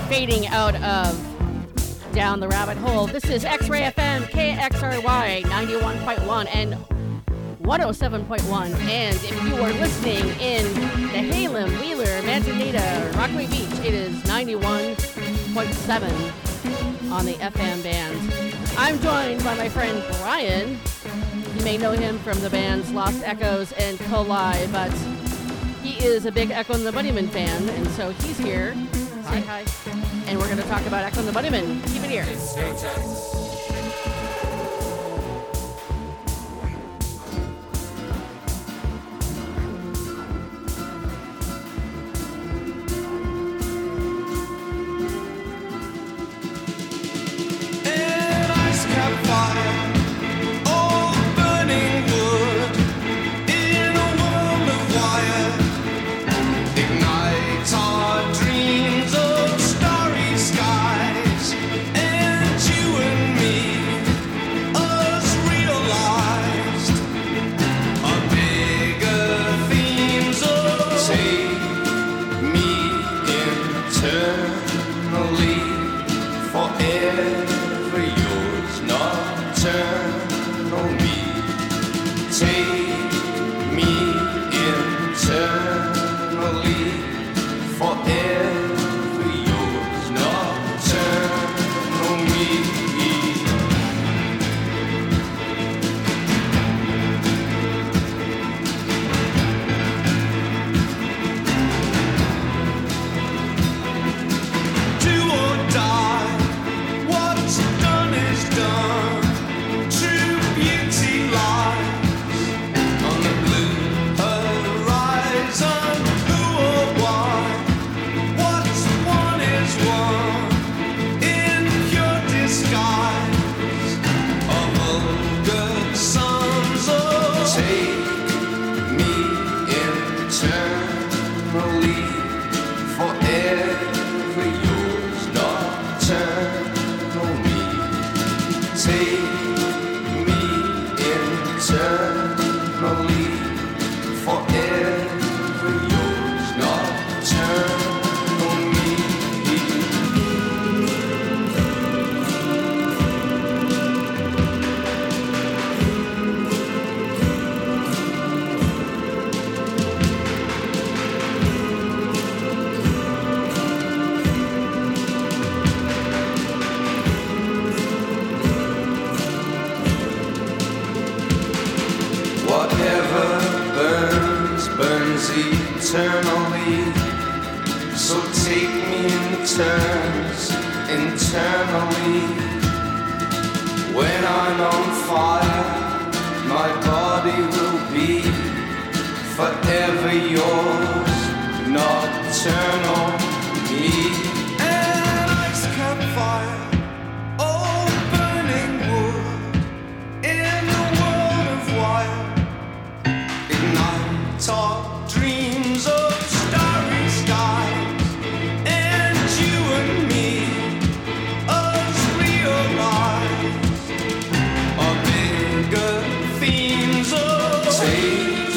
fading out of Down the Rabbit Hole. This is X-Ray FM, KXRY 91.1 and 107.1. And if you are listening in the Halem, Wheeler, Manzanita, Rockaway Beach, it is 91.7 on the FM band. I'm joined by my friend Brian. You may know him from the bands Lost Echoes and Collide, but he is a big Echo and the Bunnymen fan, and so he's here. Say hi. And we're going to talk about Echo and the Bunnymen. Keep it here.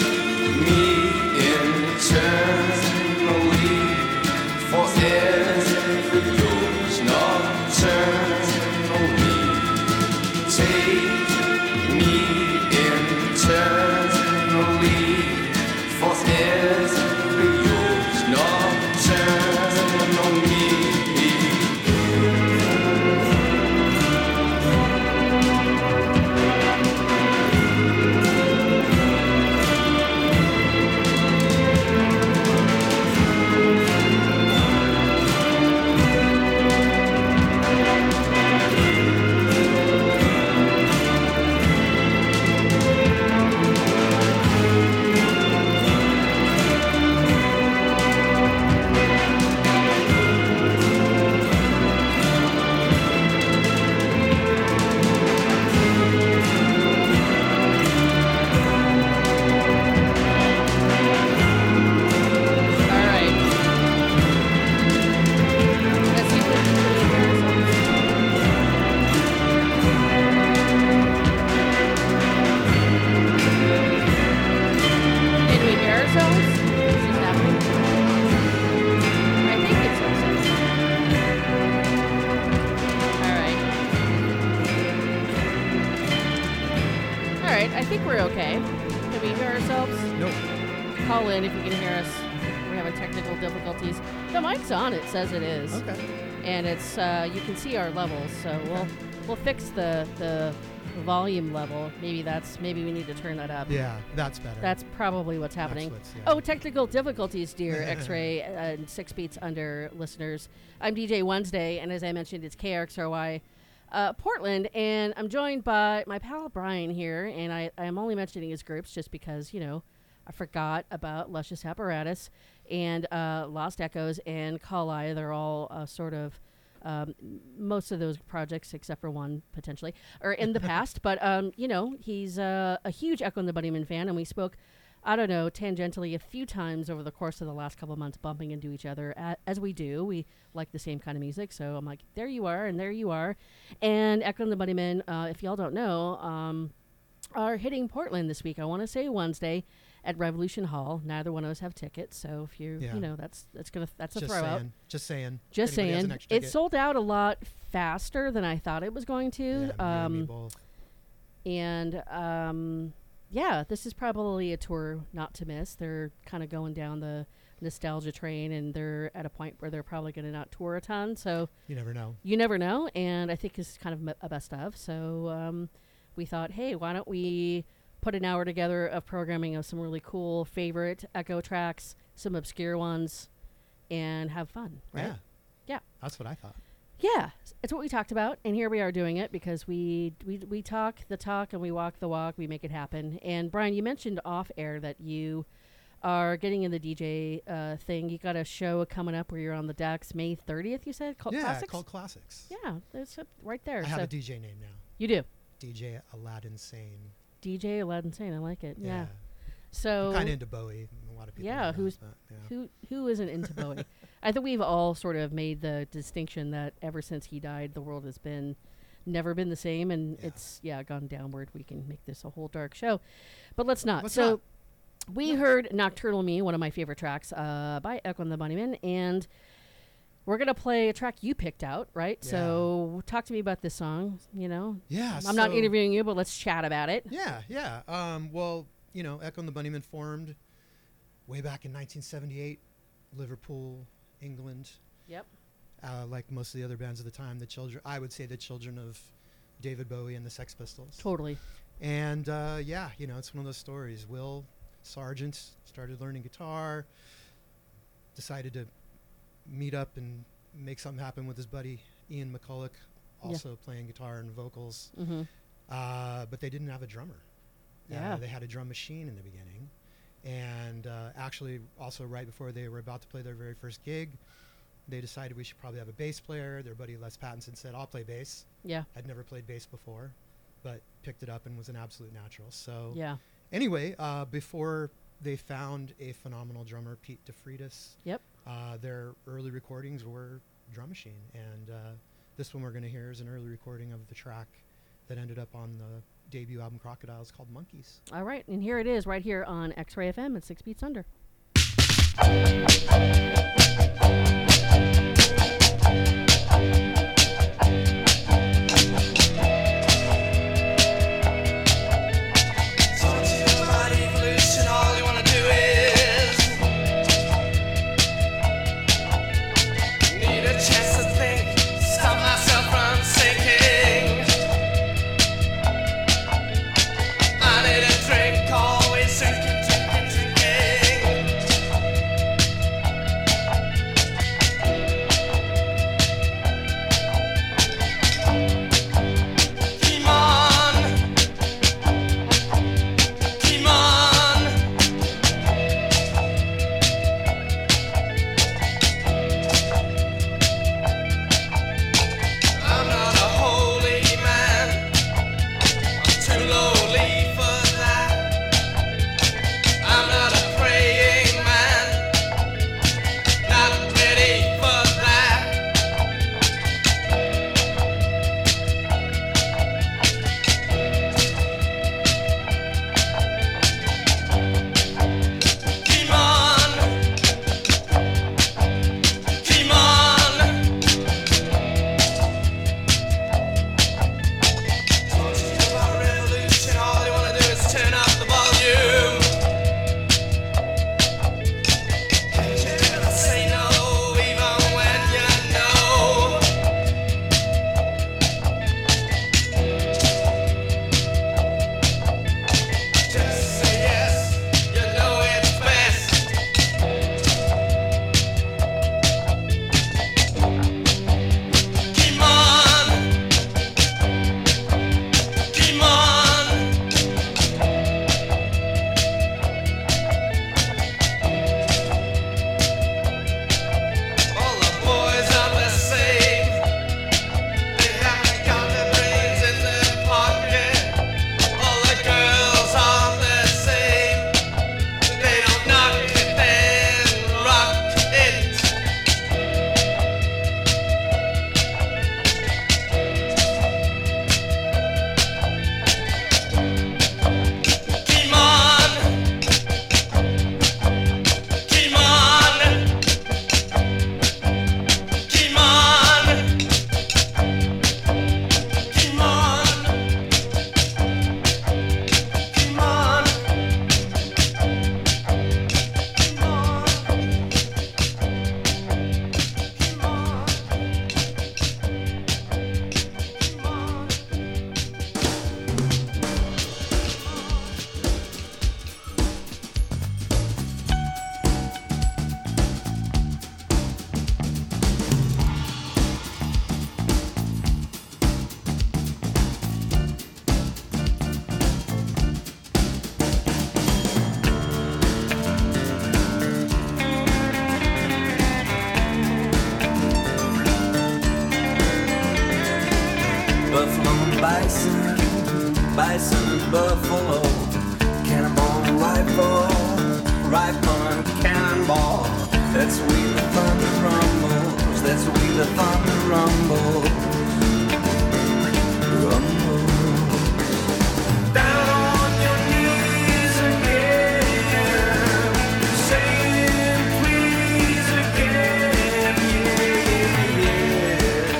Eternally forever. call in if you can hear us. We're having technical difficulties. The mic's on. It says it is. Okay. And it's you can see our levels. So we'll fix the volume level. Maybe we need to turn that up. Yeah, that's better. That's probably what's happening. Oh, technical difficulties, dear X-Ray and 6 Beats Under listeners. I'm DJ Wednesday, and as I mentioned, it's KXRY Portland, and I'm joined by my pal Brian here, and I'm only mentioning his groups just because, I forgot about Luscious Apparatus and Lost Echoes and Kali. They're all sort of most of those projects, except for one potentially, are in the past. But, he's a huge Echo and the Bunnymen fan, and we spoke, I don't know, tangentially a few times over the course of the last couple of months, bumping into each other, as we do. We like the same kind of music, so I'm like, there you are, and there you are. And Echo and the Bunnymen, if y'all don't know, are hitting Portland this week. I want to say Wednesday at Revolution Hall. Neither one of us have tickets, so if you that's a throw out. Just saying. It sold out a lot faster than I thought it was going to. Yeah, me both. And this is probably a tour not to miss. They're kind of going down the nostalgia train, and they're at a point where they're probably going to not tour a ton. So you never know. And I think it's kind of a best of. So we thought, hey, why don't we put an hour together of programming of some really cool favorite Echo tracks, some obscure ones, and have fun, right? Yeah. That's what I thought. Yeah, it's what we talked about, and here we are doing it because we talk the talk and we walk the walk, we make it happen. And Brian, you mentioned off air that you are getting in the DJ thing. You got a show coming up where you're on the decks May 30th, you said? Called Classics? Called Classics. Yeah, it's right there. I have a DJ name now. You do? DJ Aladdin Sane. DJ Aladdin Sane, I like it. Yeah. So I'm kind of into Bowie. A lot of people. Yeah, who isn't into Bowie? I think we've all sort of made the distinction that ever since he died, the world has never been the same, and it's gone downward. We can make this a whole dark show, but let's not. We heard Nocturnal Me, one of my favorite tracks by Echo and the Bunnymen, and we're going to play a track you picked out, right? Yeah. So talk to me about this song, Yeah. I'm not interviewing you, but let's chat about it. Yeah. Well, Echo and the Bunnymen formed way back in 1978, Liverpool, England. Yep. Like most of the other bands of the time, I would say the children of David Bowie and the Sex Pistols. Totally. And it's one of those stories. Will Sargent started learning guitar, decided to meet up and make something happen with his buddy Ian McCulloch, also playing guitar and vocals. Mm-hmm. But they didn't have a drummer. They had a drum machine in the beginning. And actually, also right before they were about to play their very first gig, they decided we should probably have a bass player. Their buddy Les Pattinson said, I'll play bass. Yeah. I'd never played bass before, but picked it up and was an absolute natural. So anyway, before they found a phenomenal drummer, Pete DeFreitas, their early recordings were drum machine. And this one we're going to hear is an early recording of the track that ended up on the debut album Crocodiles called Monkeys. All right, and here it is right here on X-Ray FM at 6 Beats Under. Always drinking. bison, bison and buffalo, cannonball and rifle and cannonball. That's the way the thunder rumbles. That's the way the thunder rumbles. Rumbles. Down on your knees again, saying please again, yeah.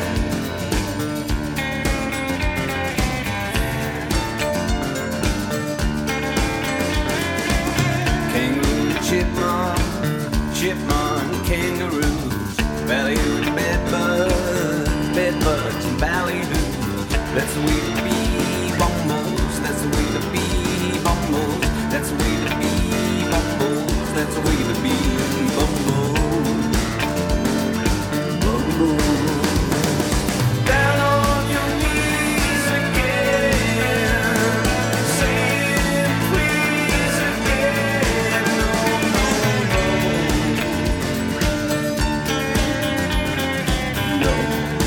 Kangaroo, chipmunk, kangaroos, ballyhoo and bedbugs and ballyhoo. That's the way to be bumbles. That's the way to be bumbles. That's the way to be bumbles. That's the way to be bumbles. Bumbles. Down on your knees again, saying please again. No, no, no.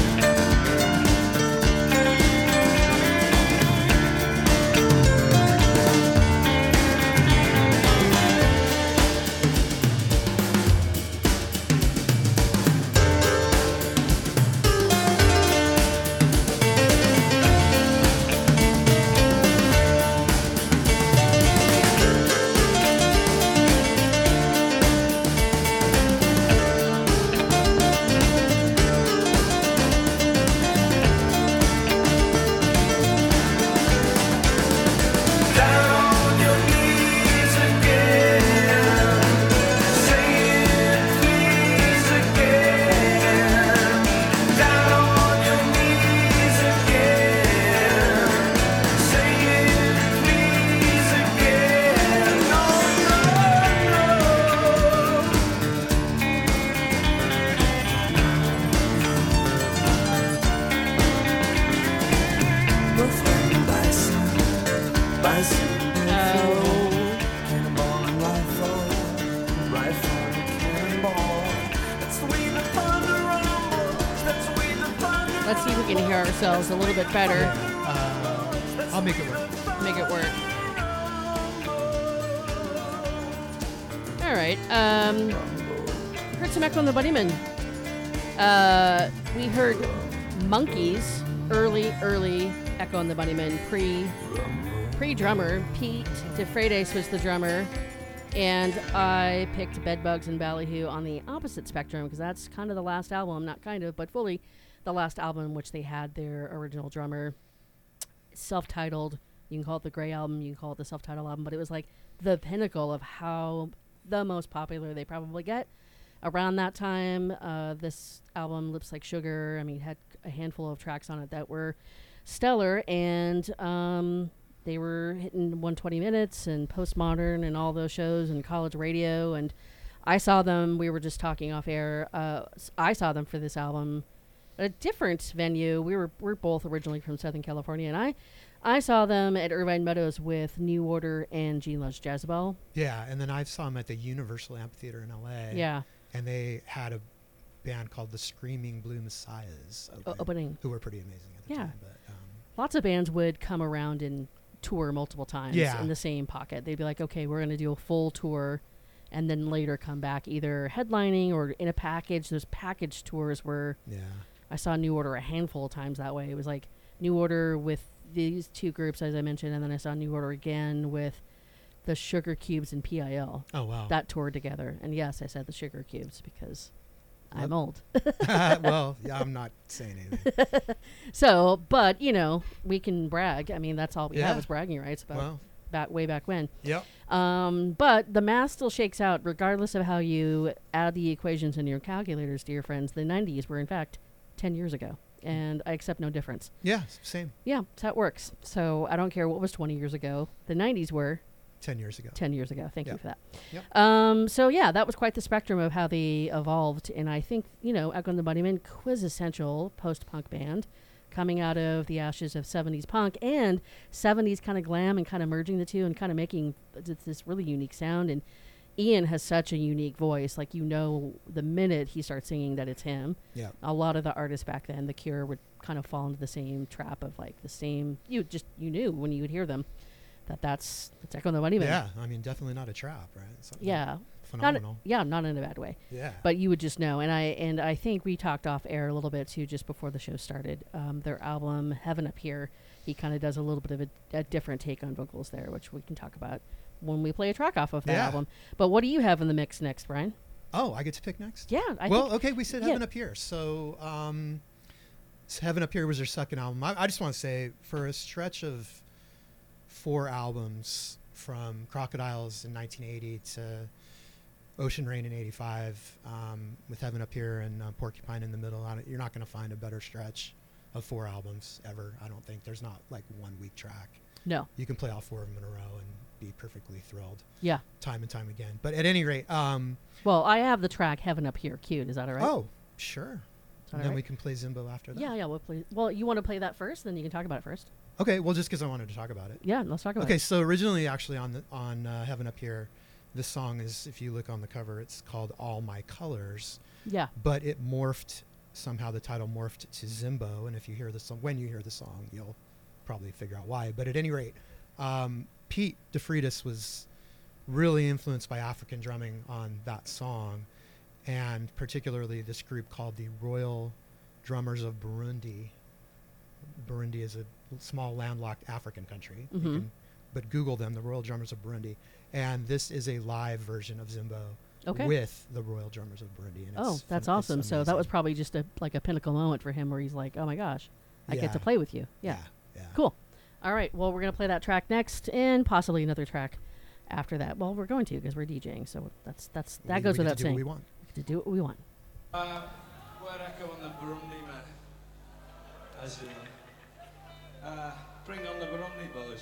Down on your knees again, saying please again. Down on your knees again, saying please again. No, no, no. Buffalo and bison, bison and buffalo, cannonball and rifle and cannonball. That's the way the thunder rumbles. That's the way the thunder. Let's see if we can hear ourselves a little bit better. I'll make it work. Make it work. All right. Heard some Echo and the Bunnymen. We heard Monkeys, early Echo and the Bunnymen, pre-drummer. Pete DeFreitas was the drummer, and I picked Bedbugs and Ballyhoo on the opposite spectrum because that's kind of the last album, not kind of, but fully the last album in which they had their original drummer. Self-titled. You can call it the Grey Album, you can call it the self-titled album, but it was like the pinnacle of how the most popular they probably get. Around that time, this album, Lips Like Sugar, I mean, had a handful of tracks on it that were stellar, and they were hitting 120 Minutes and Postmodern and all those shows and college radio, and I saw them, we were just talking off air, I saw them for this album at a different venue. We're both originally from Southern California, and I saw them at Irvine Meadows with New Order and Gene Loves Jezebel. Yeah, and then I saw them at the Universal Amphitheater in LA. Yeah. And they had a band called the Screaming Blue Messiahs opening. who were pretty amazing at the time. But, lots of bands would come around and tour multiple times in the same pocket. They'd be like, okay, we're going to do a full tour and then later come back either headlining or in a package. Those package tours were... Yeah. I saw New Order a handful of times that way. It was like New Order with these two groups, as I mentioned, and then I saw New Order again with the Sugar Cubes and PIL. Oh, wow. That toured together. And yes, I said the Sugar Cubes because I'm old. Well, yeah, I'm not saying anything. So, but, you know, we can brag. I mean, that's all we have is bragging rights about way back when. Yep. But the math still shakes out regardless of how you add the equations in your calculators, dear friends. The 90s were, in fact, 10 years ago. And I accept no difference. Yeah, same. Yeah, that's how it works. So I don't care what was 20 years ago. The 90s were 10 years ago. 10 years ago. Thank you for that. Yep. So, yeah, that was quite the spectrum of how they evolved. And I think, you know, Echo and the Bunnymen, quintessential post-punk band coming out of the ashes of 70s punk and 70s kind of glam and kind of merging the two and kind of making this really unique sound. And Ian has such a unique voice. Like, the minute he starts singing that it's him. Yeah. A lot of the artists back then, The Cure, would kind of fall into the same trap of like the same. You knew when you would hear them that's Echo and the Bunnymen. Yeah, I mean, definitely not a trap, right? Something Yeah. phenomenal. Not in a bad way. Yeah. But you would just know. And I think we talked off air a little bit too, just before the show started. Their album Heaven Up Here, he kind of does a little bit of a different take on vocals there, which we can talk about when we play a track off of that album. But what do you have in the mix next, Brian? Oh, I get to pick next? Yeah. Okay, we said Heaven Up Here. So, Heaven Up Here was their second album. I just want to say, for a stretch of 4 albums, from Crocodiles in 1980 to Ocean Rain in 85, with Heaven Up Here and Porcupine in the middle, you're not going to find a better stretch of 4 albums ever. I don't think there's not like one weak track. No. You can play all 4 of them in a row and be perfectly thrilled. Yeah. Time and time again. But at any rate, well, I have the track Heaven Up Here queued. Is that all right? Oh, sure. And then right? we can play Zimbo after that. Yeah, we'll play. Well, you want to play that first, then you can talk about it first. Okay, well, just because I wanted to talk about it. Yeah, let's talk about it. Okay, so originally, actually, on Heaven Up Here, this song is, if you look on the cover, it's called All My Colors. Yeah. But it morphed, somehow the title morphed to Zimbo, and if you hear the song, when you hear the song, you'll probably figure out why. But at any rate, Pete DeFreitas was really influenced by African drumming on that song, and particularly this group called the Royal Drummers of Burundi. Burundi is a small landlocked African country, but Google them, the Royal Drummers of Burundi, and this is a live version of Zimbo with the Royal Drummers of Burundi. And that's awesome. So that was probably just a pinnacle moment for him where he's like, oh my gosh, I get to play with you. Yeah. Cool. All right. Well, we're going to play that track next and possibly another track after that. Well, we're going to because we're DJing. So that goes without saying. We want. To do what we want. Where Echo and the Burundi men. As you know. Bring on the Burundi boys.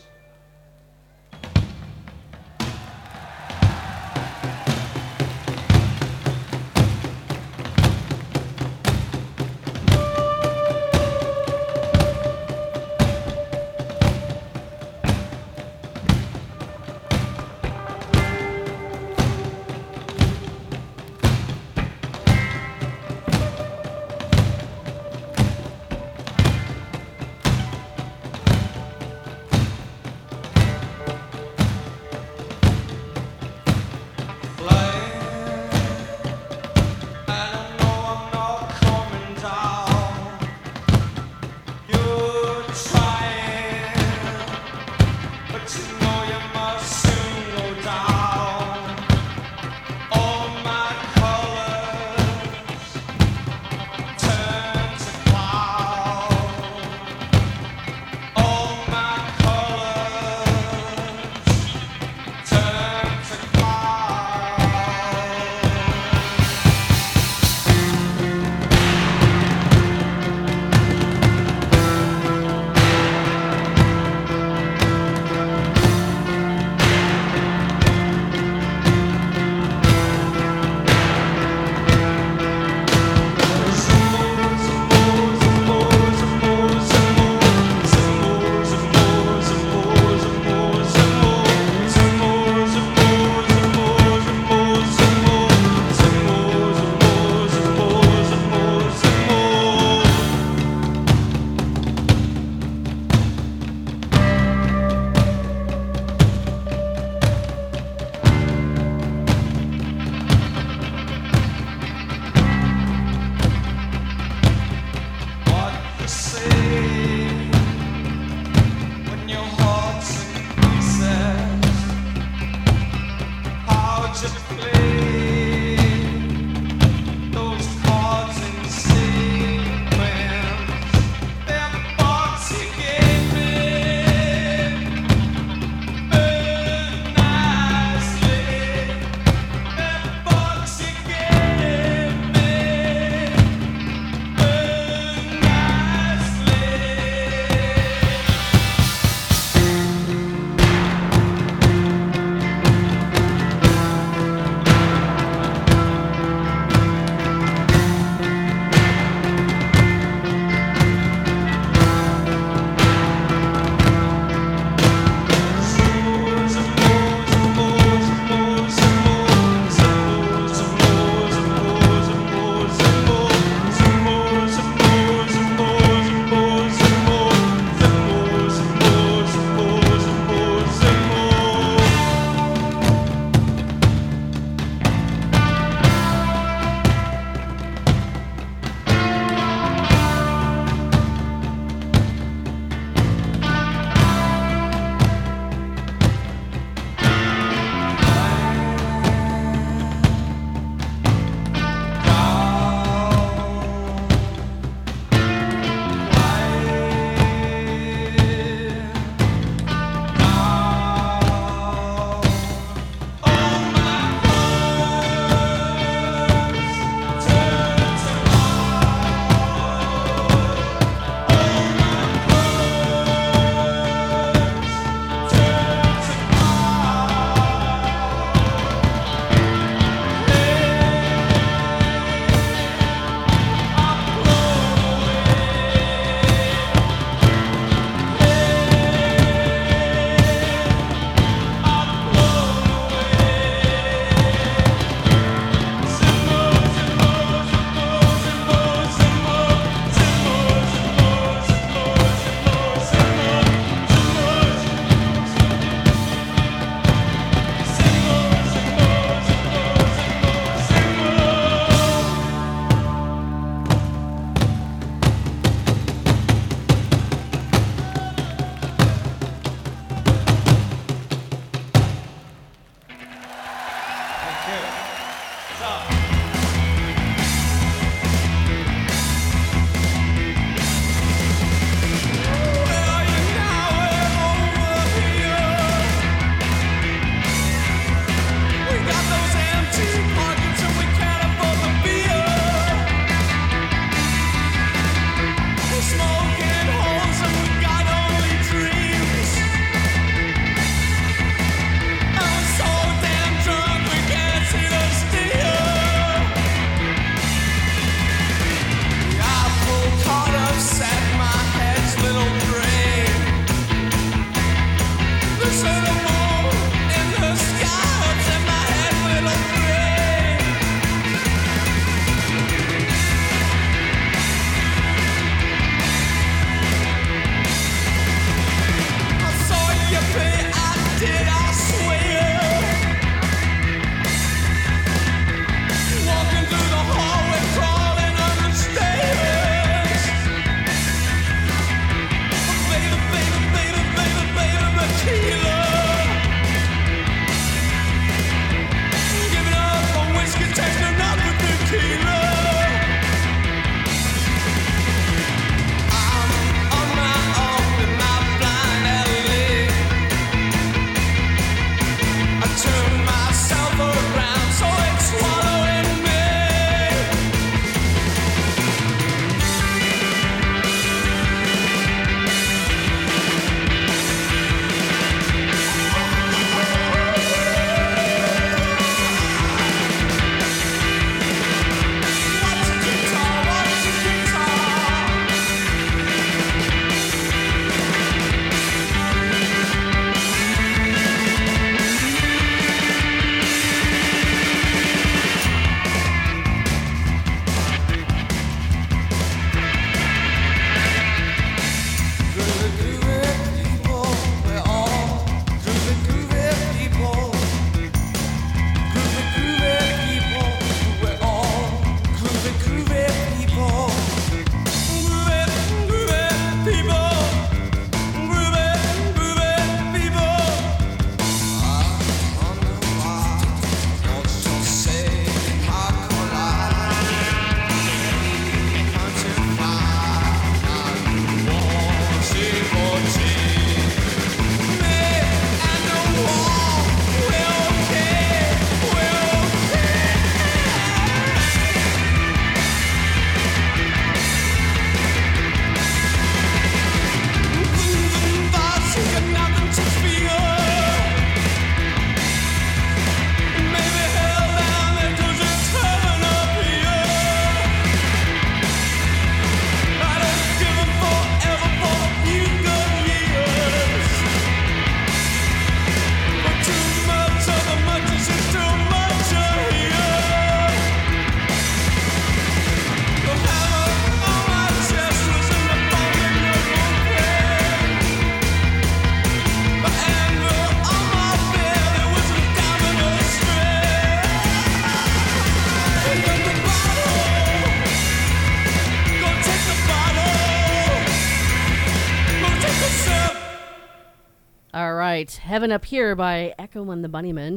right, Heaven Up Here by Echo and the Bunnymen.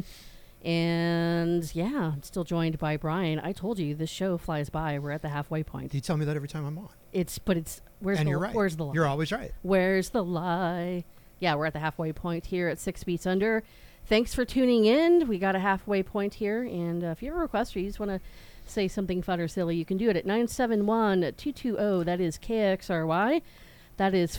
And yeah, I'm still joined by Brian. I told you this show flies by. We're at the halfway point. You tell me that every time I'm on. Where's And the you're right. Where's the lie? You're always right. Where's the lie? Yeah, we're at the halfway point here at 6 Beats Under. Thanks for tuning in. We got a halfway point here, and if you have a request or you just want to say something fun or silly, you can do it at 971-220. That is KXRY. That is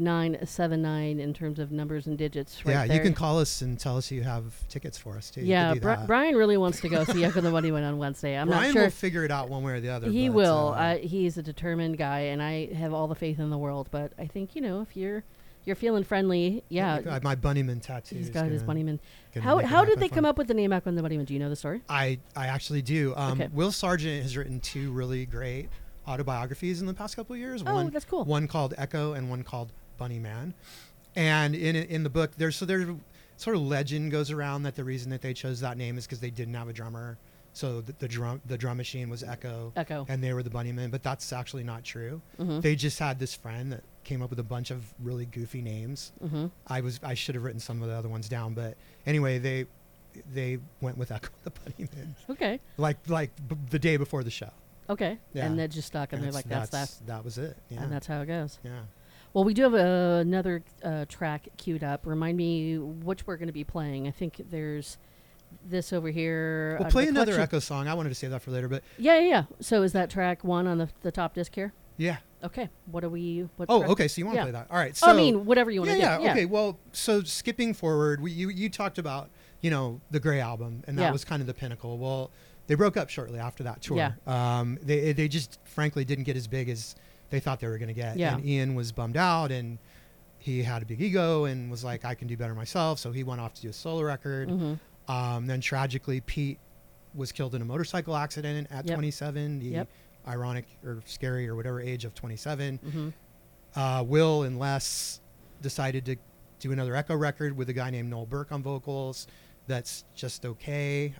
5979 in terms of numbers and digits. Right there. You can call us and tell us you have tickets for us too. Yeah, Brian really wants to go see Echo the Bunnymen on Wednesday. I'm not sure. Brian will figure it out one way or the other. He will. He's a determined guy, and I have all the faith in the world. But I think, if you're feeling friendly, yeah. My Bunnyman tattoo. He's got his Bunnyman. How did they come up with the name Echo and the Bunnymen? Do you know the story? I actually do. Okay. Will Sargent has written 2 really great autobiographies in the past couple of years. That's cool. One called Echo and one called Bunnyman. And in the book, there's sort of legend goes around that the reason that they chose that name is because they didn't have a drummer. So the drum machine was Echo, and they were the Bunnymen. But that's actually not true. Mm-hmm. They just had this friend that came up with a bunch of really goofy names. Mm-hmm. I should have written some of the other ones down, but anyway, they went with Echo the Bunnymen. Okay. Like the day before the show. Okay. Yeah. And that just stuck, and they're like, that was it. Yeah. And that's how it goes. Yeah. Well, we do have another track queued up. Remind me which we're going to be playing. I think there's this over here. We'll play another Echo song. I wanted to save that for later, but yeah. So is that track 1 on the top disc here? Yeah. Okay. What are we? Okay. So you want to play that? All right. So I mean, whatever you want to do. Yeah. Okay. Well, so skipping forward, you talked about the Grey album, and that was kind of the pinnacle. Well, they broke up shortly after that tour. Yeah. They just frankly didn't get as big as they thought they were going to get. Yeah. And Ian was bummed out, and he had a big ego and was like, I can do better myself. So he went off to do a solo record. Mm-hmm. Then tragically, Pete was killed in a motorcycle accident at 27. The ironic or scary or whatever age of 27. Mm-hmm. Will and Les decided to do another Echo record with a guy named Noel Burke on vocals. That's just okay.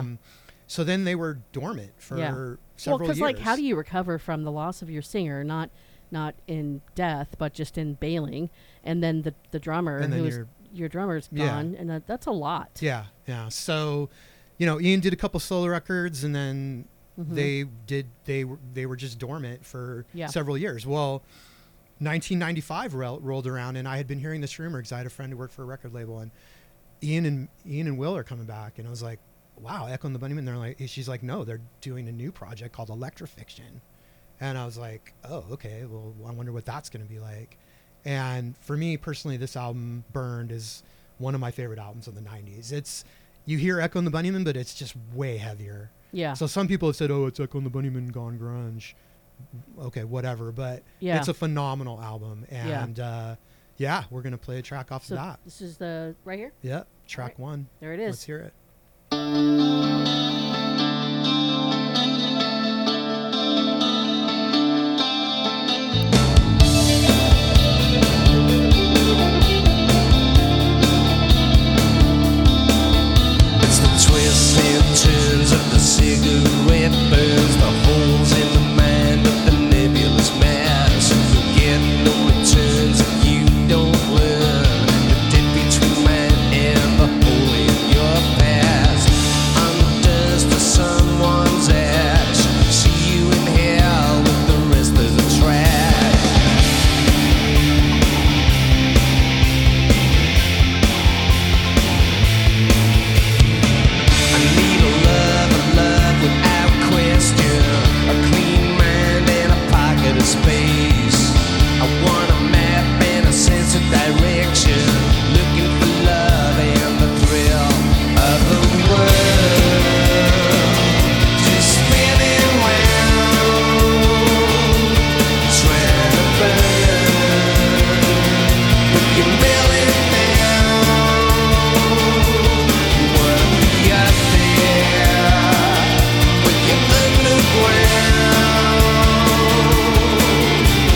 So then they were dormant for several years. Because how do you recover from the loss of your singer? Not in death, but just in bailing, and then the drummer, and then your drummer's gone, and that's a lot. Yeah. So, Ian did a couple solo records, and then they were just dormant for several years. Well, 1995 rolled around, and I had been hearing this rumor because I had a friend who worked for a record label, and Ian and Will are coming back, and I was like, wow, Echo and the Bunnymen. She's like, no, they're doing a new project called Electrofiction. And I was like, oh, okay, well, I wonder what that's going to be like. And for me personally, this album, Burned, is one of my favorite albums of the 90s. You hear Echo and the Bunnymen, but it's just way heavier. Yeah. So some people have said, oh, it's Echo and the Bunnymen gone grunge. Okay, whatever. But it's a phenomenal album. And we're going to play a track off of that. This is the right here? Yep, track 1. There it is. Let's hear it. Twists and turns of the cigarette burns, the holes in the mind of the nebulous mass. You get no returns if you don't learn the dip between man and the hole in your past. I'm dust to someone's ash. See you in hell with the rest of the trash. Without question, a clean mind and a pocket of space. I want a map and a sense of direction, looking for love and the thrill of the world. Just spinning round, trying to burn with your melon down. What we got there? Underground,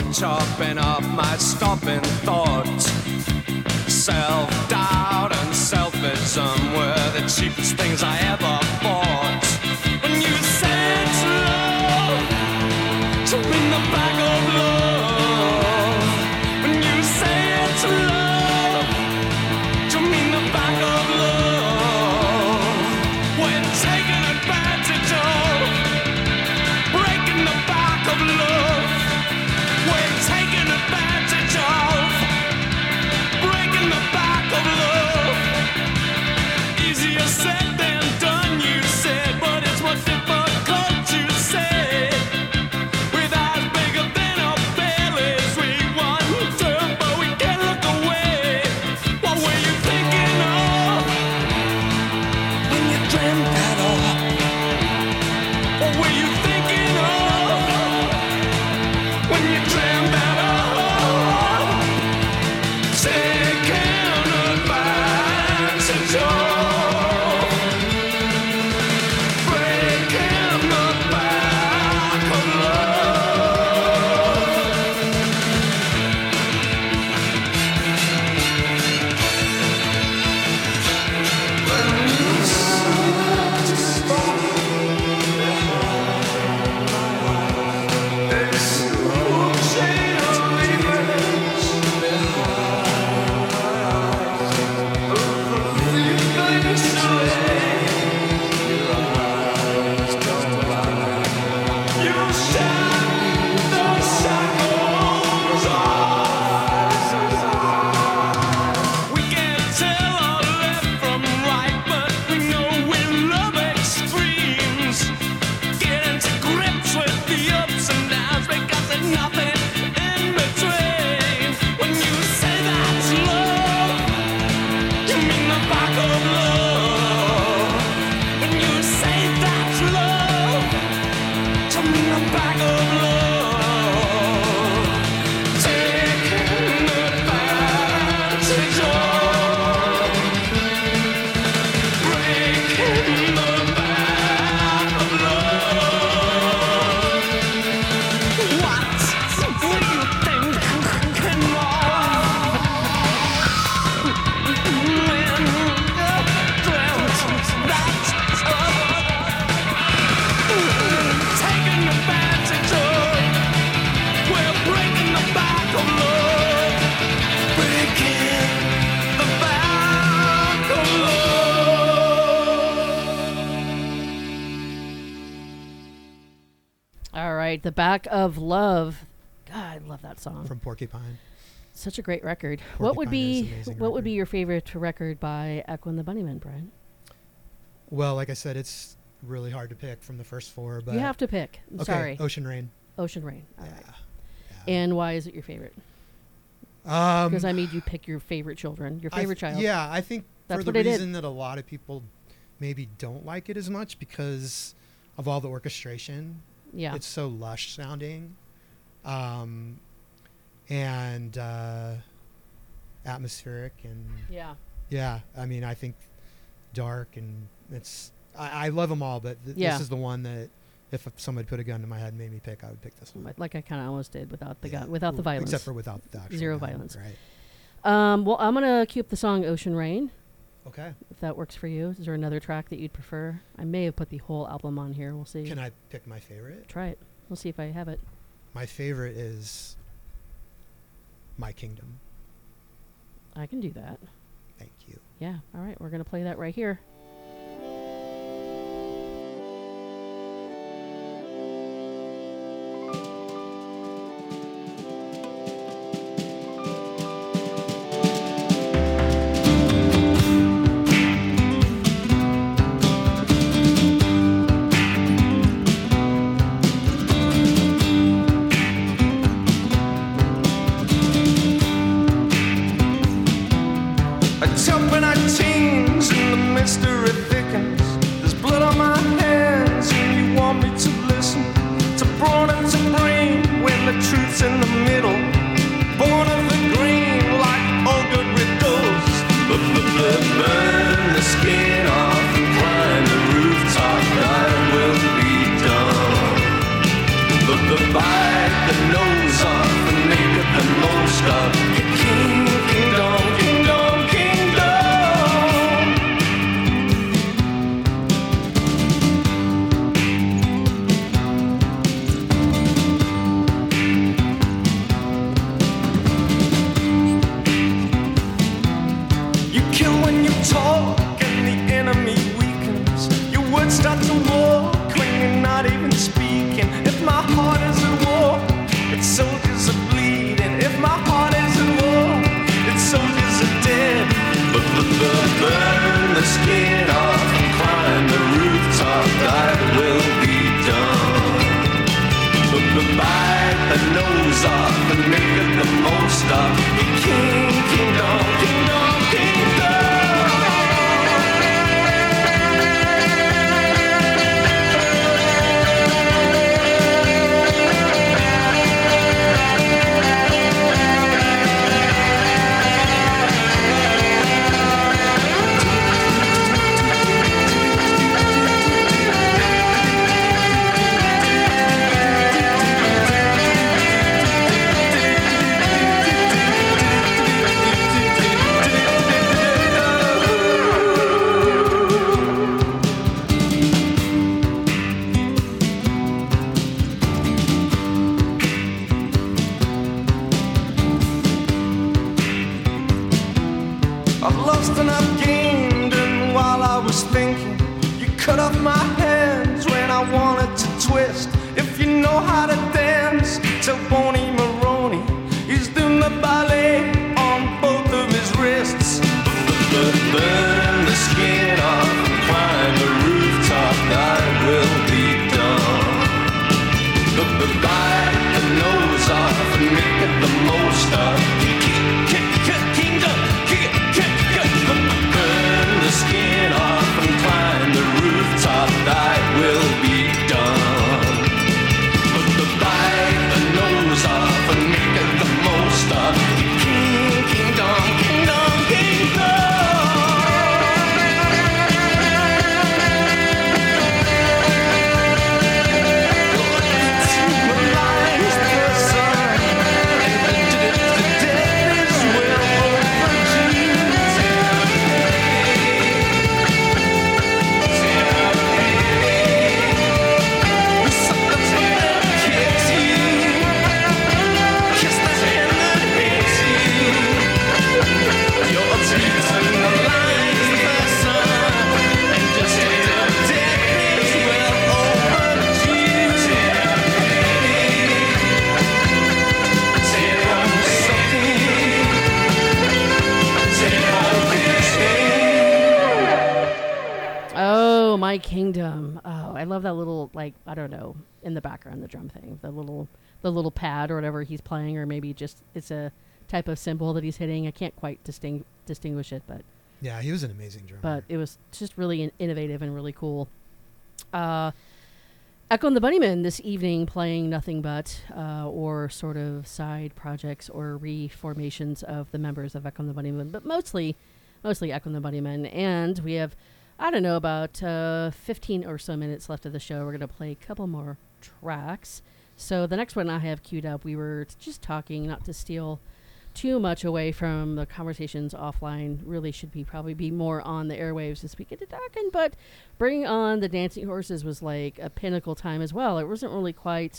chopping off my stopping thoughts. Self-doubt and selfism were the cheapest things I ever bought. When you said love, jump in the back of love. When you said love, jump in the back of love. We're taking advantage of, breaking the back of love. We're taking advantage of, breaking the back of love. Easier said than done, you said, but it's more difficult to say. With eyes bigger than our bellies, we wonder, but we can't look away. What were you thinking of when you dreamt that all? What were you thinking of when you dreamt that all? Taking advantage of, breaking the back of love. When you start to stop, this will change leavings. You shine those shackles off. We can't tell our left from right, but we know we love extremes. Get into grips with the ups and downs because there's nothing in between. When you say that's love, you mean the back of love. When you say that's love, you mean the back of love. Taking advantage of, breaking the back of love. What were you thinking of when you dreamt that taking advantage of, we're breaking the back of love, breaking the back of love. All right, The Back of Love. God, I love that song. From Porcupine. Such a great record. What would Porcupine is be an amazing what would be record. your favorite record by Echo and the Bunnymen, Brian? Well, like I said, it's really hard to pick from the first four, but You have to pick. I'm okay, sorry. Ocean Rain. Ocean Rain. All Yeah. right. And why is it your favorite? Yeah. Because I made you pick your favorite children, your favorite child. Yeah, I think That's for the what I did. reason that a lot of people maybe don't like it as much because of all the orchestration. Yeah. It's so lush sounding, and atmospheric, and Yeah. yeah. I mean, I think dark, and I love them all, but Yeah. this is the one that if somebody put a gun to my head and made me pick, I would pick this one. Like I kind of almost did without the Yeah. gun, without the violence. Except for without the actual Zero gun, violence. Right. Well, I'm gonna cue up the song "Ocean Rain." Okay. If that works for you. Is there another track that you'd prefer? I may have put the whole album on here. We'll see. Can I pick my favorite? Try it? We'll see if I have it. My favorite is My Kingdom. I can do that. Thank you. Yeah. All right. We're gonna play that right here. in the middle, born of the green like all good riddles. Burn the skin off and climb the rooftop, that will be done. Bite the nose off and stop. Kingdom, kingdom, kingdom. I've lost and I've gained, and while I was thinking, you cut off my hands when I wanted to twist. If you know how to dance, tell Boney Maroney he's doing the ballet on both of his wrists. Burn the skin off and climb the rooftop, I will be done. Bite the nose off and make it the most of. Kingdom, burn the skin off and climb the rooftop, I will be done. Bite the nose off and make it the most of. Kingdom, kingdom, kingdom. My Kingdom. Oh, I love that little, like, I don't know, in the background, the drum thing, the little pad or whatever he's playing, or maybe just it's a type of cymbal that he's hitting. I can't quite distinguish it, but yeah, he was an amazing drummer. But it was just really innovative and really cool. Echo and the Bunnymen this evening playing nothing but or sort of side projects or reformations of the members of Echo and the Bunnymen, but mostly Echo and the Bunnymen. And we have, I don't know, about 15 or so minutes left of the show. We're going to play a couple more tracks. So the next one I have queued up, we were just talking, not to steal too much away from the conversations offline, really should probably be more on the airwaves this week into talking, but Bring On the Dancing Horses was like a pinnacle time as well. It wasn't really quite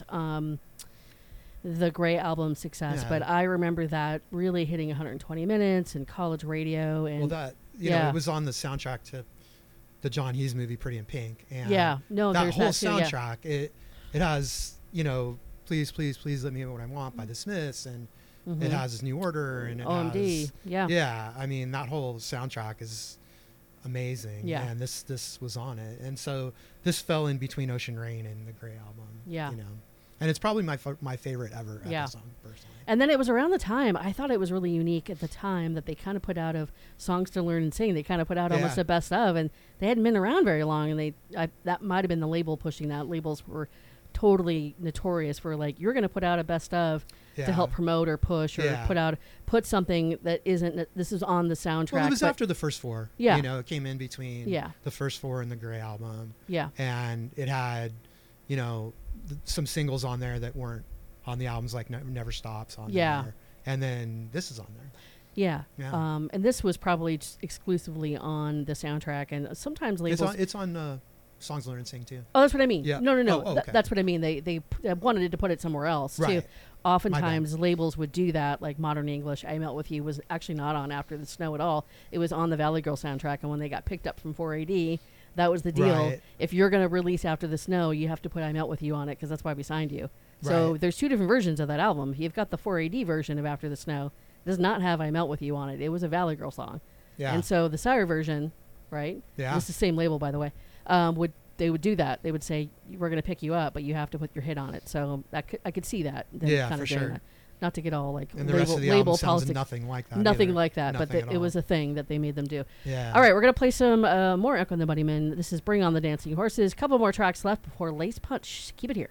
the Grey Album success, but I remember that really hitting 120 minutes and college radio. And well, that, you know, it was on the soundtrack to the John Hughes movie Pretty in Pink. And that whole soundtrack, it has, you know, Please, Please, Please Let Me Have What I Want by the Smiths, and it has This New Order, and it OMD, has, I mean, that whole soundtrack is amazing, and this was on it, and so this fell in between Ocean Rain and the Grey Album, you know, and it's probably my favorite ever Echo song, personally. And then it was around the time, I thought it was really unique at the time that they kind of put out of Songs to Learn and Sing, they kind of put out almost a best of, and they hadn't been around very long, and that might have been the label pushing that. Labels were totally notorious for, like, you're going to put out a best of to help promote or push or put something that isn't, this is on the soundtrack. Well, it was after the first four. You know, it came in between the first four and the Grey Album. And it had, you know, some singles on there that weren't on the albums, like Never Stops on there. And then this is on there. And this was probably just exclusively on the soundtrack, and sometimes labels... It's on Songs to Learn and Sing too. Oh, that's what I mean. Yeah. No. Okay. That's what I mean. They wanted to put it somewhere else too. Oftentimes labels would do that, like Modern English, I Melt With You was actually not on After the Snow at all. It was on the Valley Girl soundtrack, and when they got picked up from 4AD, that was the deal. If you're going to release After the Snow, you have to put I Melt With You on it, because that's why we signed you. So there's two different versions of that album. You've got the 4AD version of After the Snow. It does not have I Melt With You on it. It was a Valley Girl song. And so the Sire version, it's the same label, by the way, they would do that. They would say, we're going to pick you up, but you have to put your hit on it. So I could see that. For sure. not to get all like And the rest of the label album sounds politics. nothing like that. Nothing either. like that, Nothing but at it all. was a thing that they made them do. Yeah. All right, we're going to play some more Echo and the Bunnymen. This is Bring on the Dancing Horses. A couple more tracks left before Lace Punch. Keep it here.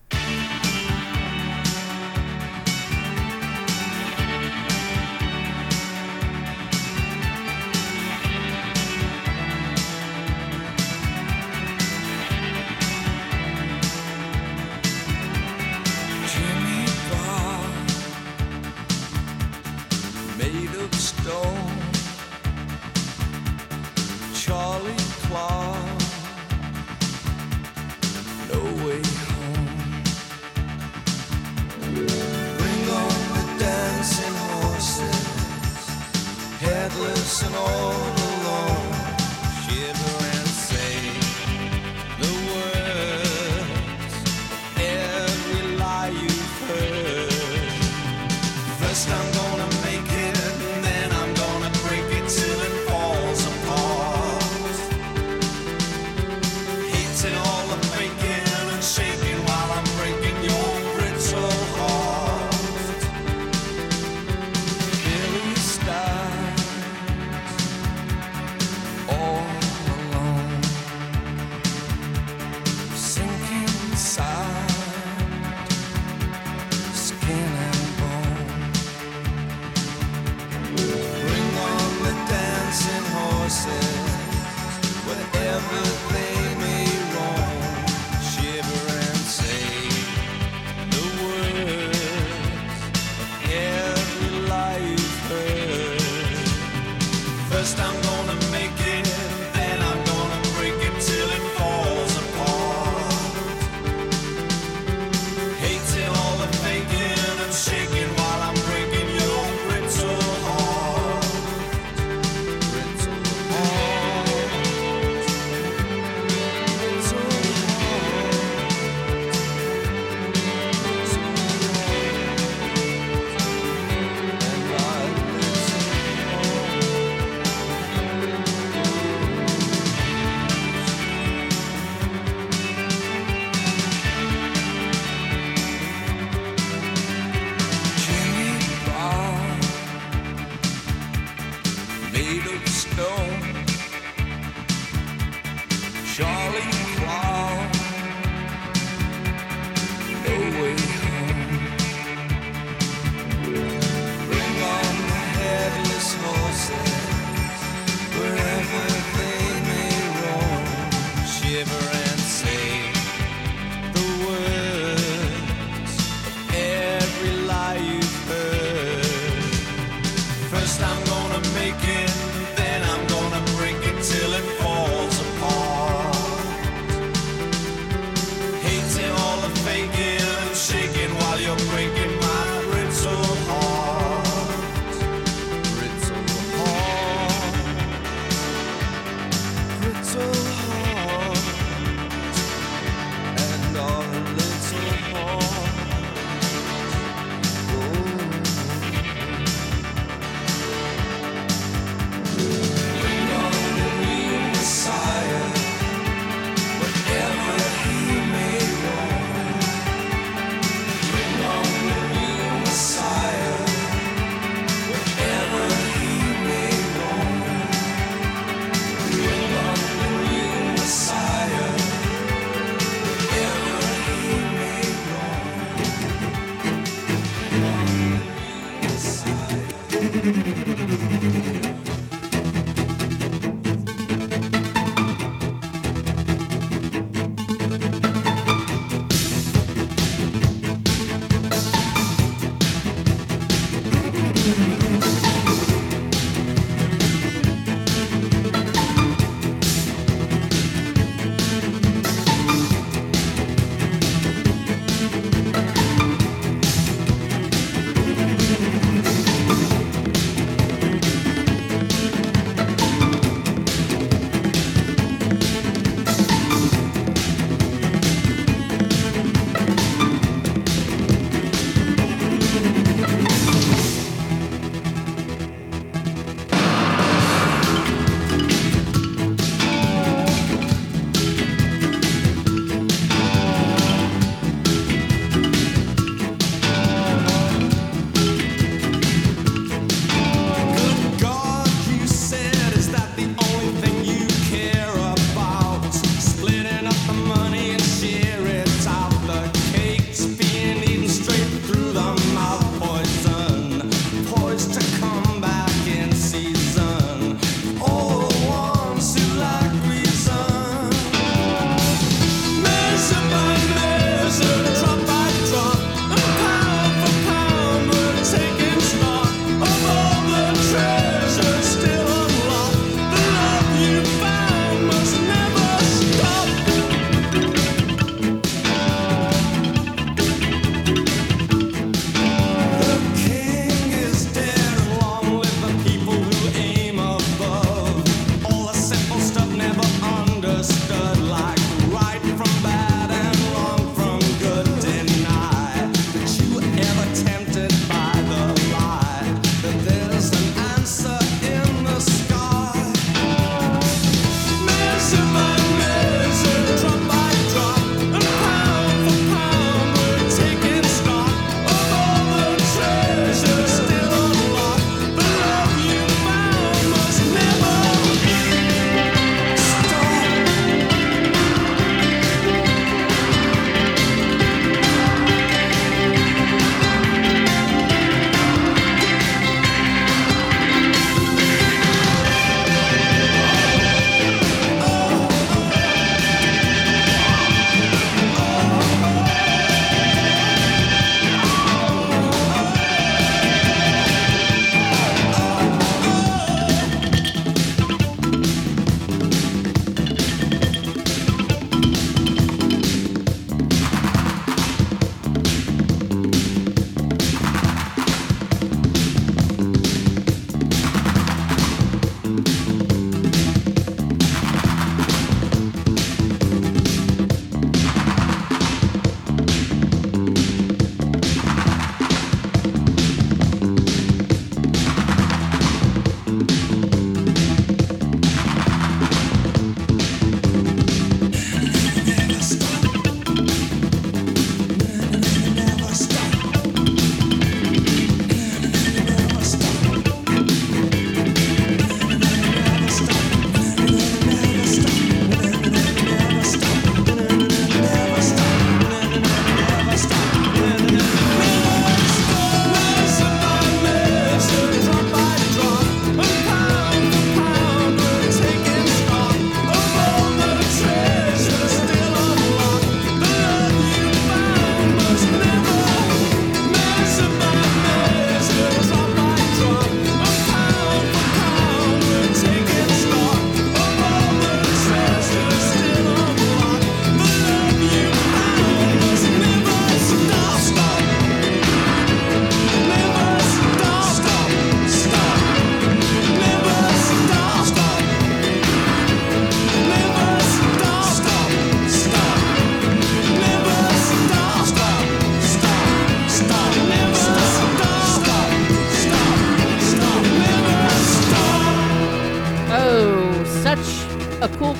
Jimmy Bob, made of stone. Charlie Clark, no way home. Bring on the dancing horses, headless and all alone. Shiver and say the words, every lie you've heard. First I'm gonna make it, and then I'm gonna break it till it falls apart. Hating all the faking and shaking while I'm breaking your brittle heart. Billy Stiles, all alone, sinking inside, skin and bone. Bring on the dancing horses, wherever they may roam. Shiver and say the words of every lie you've heard. First I'm gonna make it, then I'm gonna break it till it falls apart. Hating all the faking and shaking while I'm breaking your brittle heart. Brittle heart. Brittle heart. And I Jimmy Bob, made of stone. Charlie Clark, no way home. Bring on the headless horses, wherever they may roam. Shiver and say the words of every lie you've heard. First I'm gonna make it, then I'm gonna break it till it falls apart. Hating all the faking and shaking while you're breaking my brittle heart. Brittle heart. Brittle heart.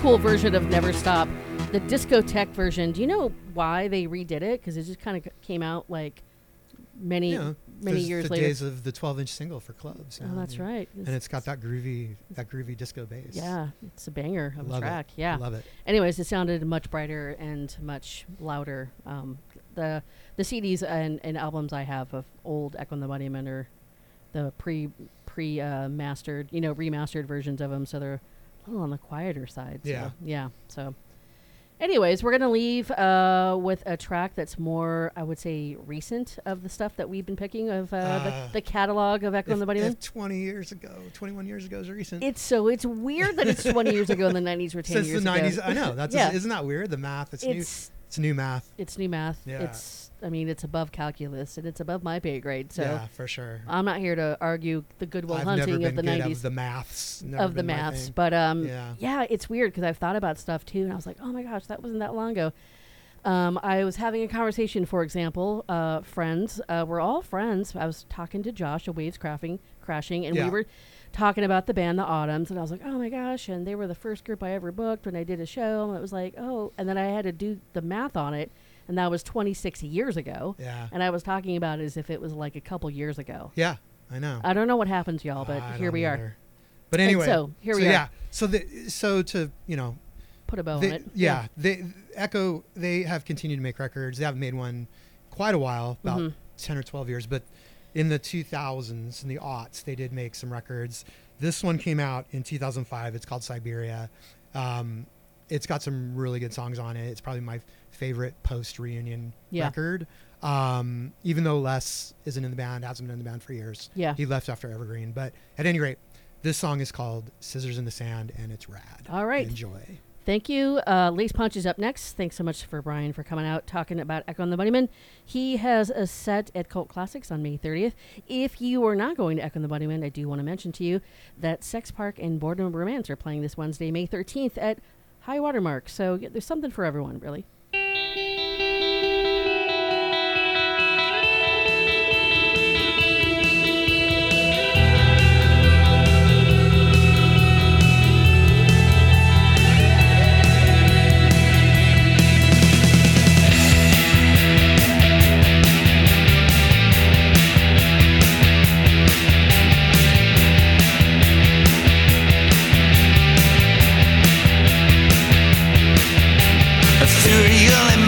cool version of Never Stop. The discotheque version. Do you know why they redid it? Because it just kind of came out like many years the later. Days of the 12-inch single for clubs. Oh, that's right. And it's got that groovy disco bass. Yeah, it's a banger of a Love track. it. Yeah. Love it. Anyways, it sounded much brighter and much louder. The CDs and albums I have of old Echo and the Bunnymen are the mastered, remastered versions of them, so they're a little on the quieter side. So, Yeah. Yeah. So, anyways, we're gonna leave with a track that's more, I would say, recent of the stuff that we've been picking of the catalog of Echo and the Bunnymen. If 21 years ago is recent. It's weird that it's 20 years ago and the 90s were 10 Since years the ago. 90s, I know. That's Yeah. isn't that weird? The math, it's new math. It's new math. Yeah. It's above calculus and it's above my pay grade. So Yeah, for sure. I'm not here to argue the Goodwill I've never Hunting been of the good 90s. of the maths. Of the maths. But Yeah. it's weird because I've thought about stuff too and I was like, oh my gosh, that wasn't that long ago. I was having a conversation, for example, friends, we're all friends. I was talking to Josh of Waves Crashing, and we were talking about the band The Autumns, and I was like, oh my gosh, and they were the first group I ever booked when I did a show, and it was like, oh, and then I had to do the math on it, and that was 26 years ago. Yeah. And I was talking about it as if it was like a couple years ago. Yeah, I know. I don't know what happened to y'all, but I here don't we are. either. But anyway, so here we are. Yeah. So to Put a bow on it. Yeah. Echo, they have continued to make records. They haven't made one quite a while, about 10 or 12 years, but in the 2000s and the aughts, they did make some records. This one came out in 2005. It's called Siberia. It's got some really good songs on it. It's probably my favorite post-reunion record. Even though Les isn't in the band, hasn't been in the band for years. Yeah. He left after Evergreen. But at any rate, this song is called Scissors in the Sand, and it's rad. All right. Enjoy. Thank you. Lace Punch is up next. Thanks so much for Brian for coming out talking about Echo and the Bunnymen. He has a set at Cult Classics on May 30th. If you are not going to Echo and the Bunnymen, I do want to mention to you that Sex Park and Boredom Romance are playing this Wednesday, May 13th at High Watermark. So there's something for everyone, really. A serial